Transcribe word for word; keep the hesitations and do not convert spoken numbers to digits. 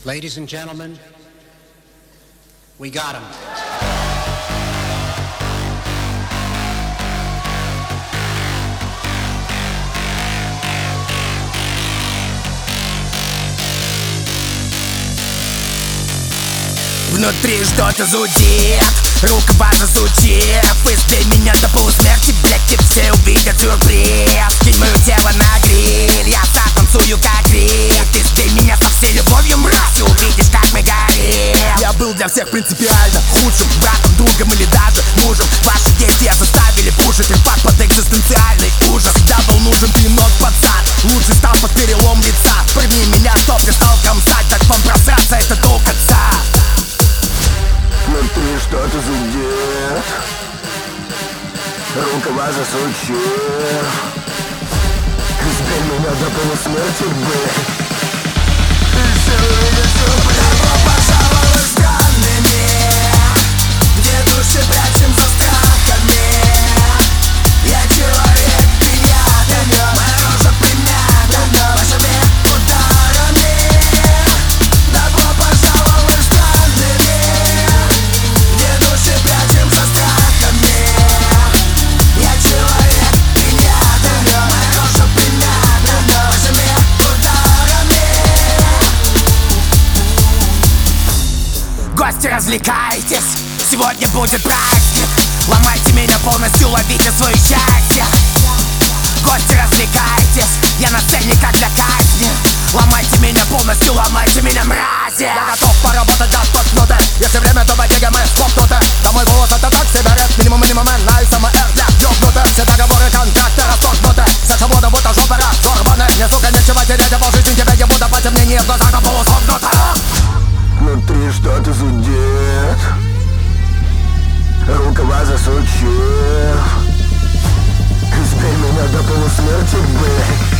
Ladies and gentlemen, we got him. Внутри что-то зудит, рукопожа сучив. Избей меня до полусмерти, блядь, и все увидят сюрприз. Кинь мое тело на гриль, я затанцую как гриль. Избей меня со всей любовью, мразь, и увидишь, как мы горим. Я был для всех принципиально худшим братом, другом или даже мужем. Ваши действия заставили пушить импакт под экзистенциальный ужас. Всегда был нужен пинок под зад, лучший стал под перелом лица. Прыгни меня, что пристал кромсать, так вам просраться, это долг отца. Внутри что-то зудит, рукава засучив. Избей меня до полусмерти, блядь, и все увидят сюрприз. Добро пожаловать в странный мир, где души прячем за страхами. Я человек принятый, моя рожа примята, ваша век ударами. Добро пожаловать в странный мир, где души прячем за страхами. Я человек принятый, моя рожа примята, ваша век ударами. Гости, развлекайтесь, сегодня будет праздник. Ломайте меня полностью, ловите свое счастье. Гости, развлекайтесь, я на сцене как для казни. Ломайте меня полностью, ломайте меня, мрази. Я готов поработать до споткнуты, если время, то беги мы хлопнуты. На мой голос это так сигарет, минимум минимум на и самое для ёбнуты. Все договоры, контракты распоркнуты, вся свобода будто жопы разорваны. Мне, сука, нечего терять, а полжизни тебе не буду, потемнение в глазах на полусогнуто. Внутри что-то зудит, рукава засучив. Избей меня до полусмерти, блядь.